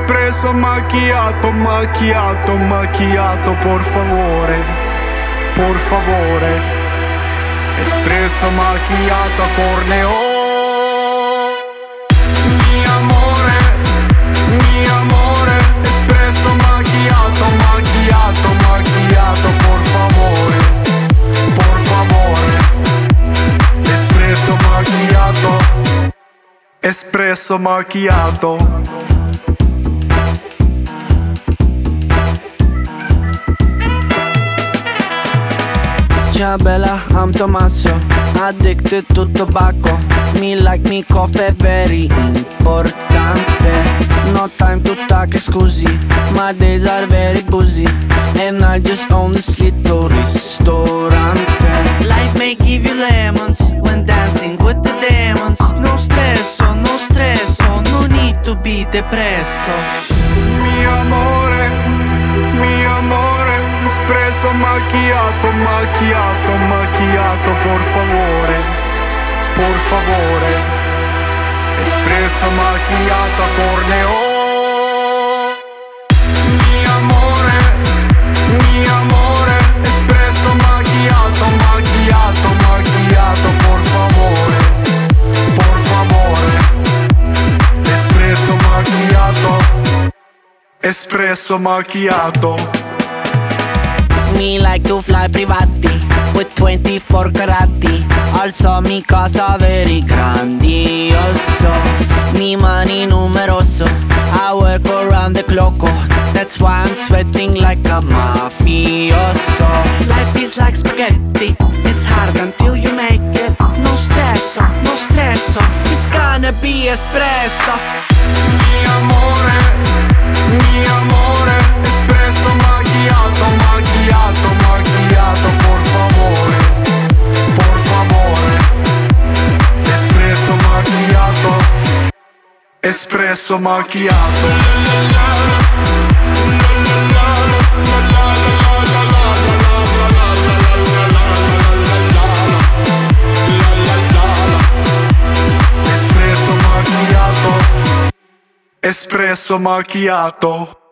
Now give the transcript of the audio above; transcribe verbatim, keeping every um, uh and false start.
Espresso macchiato, macchiato, macchiato, por favore, por favore. Espresso macchiato a corneo. Mi amore, mi amore. Espresso macchiato, macchiato, macchiato, por favore, por favore. Espresso macchiato, espresso macchiato. Ciao bella, I'm Tommaso, addicted to tobacco. Me like me coffee, very importante. No time to talk, scusi, my days are very busy, and I just own this little ristorante. Life may give you lemons when dancing with the demons. No stresso, no stresso, no need to be depresso. Mi amore, mi amore. Espresso macchiato, macchiato, macchiato, por favore, por favore. Espresso macchiato a corneo. Mi amore, mi amore. Espresso macchiato, macchiato, macchiato, por favore, por favore. Espresso macchiato, espresso macchiato. Me like to fly privati with twenty-four carati. Also mi casa very grandioso. Mi money numeroso. I work around the clock. That's why I'm sweating like a mafioso. Life is like spaghetti. It's hard until you make it. No stresso, no stresso. It's gonna be espresso. Mi amore, mi amore. Espresso macchiato, macchiato, macchiato, por favore, por favore. Espresso macchiato, espresso macchiato. Espresso macchiato, espresso macchiato.